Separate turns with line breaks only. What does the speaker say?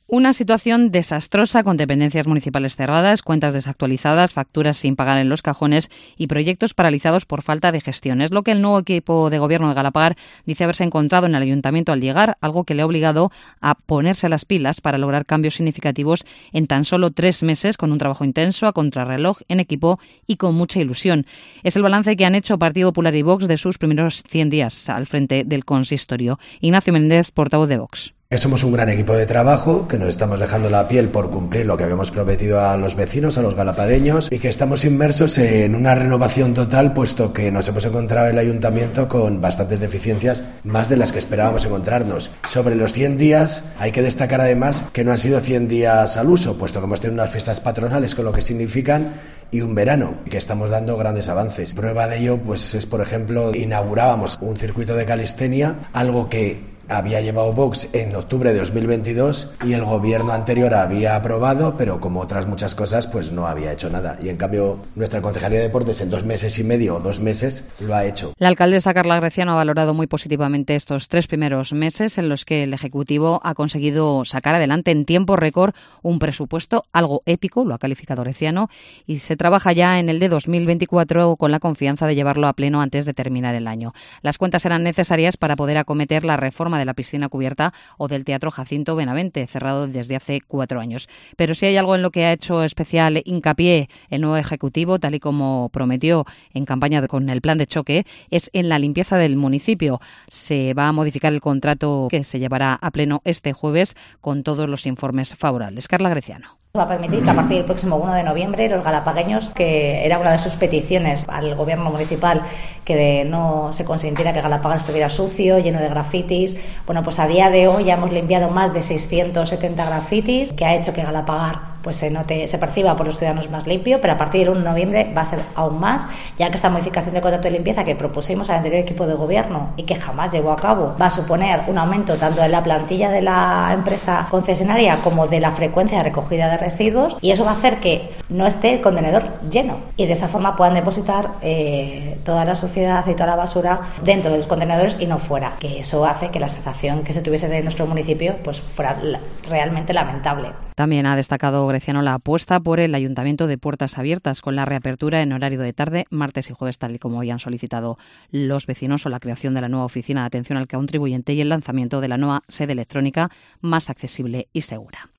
Una situación desastrosa con dependencias municipales cerradas, cuentas desactualizadas, facturas sin pagar en los cajones y proyectos paralizados por falta de gestión. Es lo que el nuevo equipo de gobierno de Galapagar dice haberse encontrado en el ayuntamiento al llegar, algo que le ha obligado a ponerse las pilas para lograr cambios significativos en tan solo 3 meses, con un trabajo intenso, a contrarreloj, en equipo y con mucha ilusión. Es el balance que han hecho Partido Popular y Vox de sus primeros 100 días al frente del consistorio. Ignacio Méndez, portavoz de Vox.
Somos un gran equipo de trabajo, que nos estamos dejando la piel por cumplir lo que habíamos prometido a los vecinos, a los galapagueños, y que estamos inmersos en una renovación total, puesto que nos hemos encontrado en el ayuntamiento con bastantes deficiencias, más de las que esperábamos encontrarnos. Sobre los 100 días, hay que destacar además que no han sido 100 días al uso, puesto que hemos tenido unas fiestas patronales con lo que significan y un verano, que estamos dando grandes avances. Prueba de ello, pues es, por ejemplo, inaugurábamos un circuito de calistenia, algo que había llevado Vox en octubre de 2022 y el gobierno anterior había aprobado, pero como otras muchas cosas, pues no había hecho nada. Y en cambio, nuestra Concejalía de Deportes en 2 meses y medio o 2 meses lo ha hecho.
La alcaldesa Carla Greciano ha valorado muy positivamente estos 3 primeros meses en los que el Ejecutivo ha conseguido sacar adelante en tiempo récord un presupuesto algo épico, lo ha calificado Greciano, y se trabaja ya en el de 2024 con la confianza de llevarlo a pleno antes de terminar el año. Las cuentas serán necesarias para poder acometer la reforma de la piscina cubierta o del Teatro Jacinto Benavente, cerrado desde hace 4 años. Pero si hay algo en lo que ha hecho especial hincapié el nuevo Ejecutivo, tal y como prometió en campaña con el plan de choque, es en la limpieza del municipio. Se va a modificar el contrato que se llevará a pleno este jueves con todos los informes favorables. Carla Greciano.
Va a permitir que a partir del próximo 1 de noviembre los galapagueños, que era una de sus peticiones al gobierno municipal, que no se consintiera que Galapagar estuviera sucio, lleno de grafitis. Bueno, pues a día de hoy ya hemos limpiado más de 670 grafitis, que ha hecho que Galapagar pues se perciba por los ciudadanos más limpio, pero a partir del 1 de noviembre va a ser aún más, ya que esta modificación del contrato de limpieza que propusimos al anterior equipo de gobierno y que jamás llevó a cabo, va a suponer un aumento tanto de la plantilla de la empresa concesionaria como de la frecuencia de recogida de residuos, y eso va a hacer que no esté el contenedor lleno y de esa forma puedan depositar toda la suciedad y toda la basura dentro de los contenedores y no fuera, que eso hace que la sensación que se tuviese de nuestro municipio pues fuera realmente lamentable.
También ha destacado Greciano la apuesta por el Ayuntamiento de puertas abiertas, con la reapertura en horario de tarde, martes y jueves, tal y como habían solicitado los vecinos, o la creación de la nueva oficina de atención al contribuyente y el lanzamiento de la nueva sede electrónica más accesible y segura.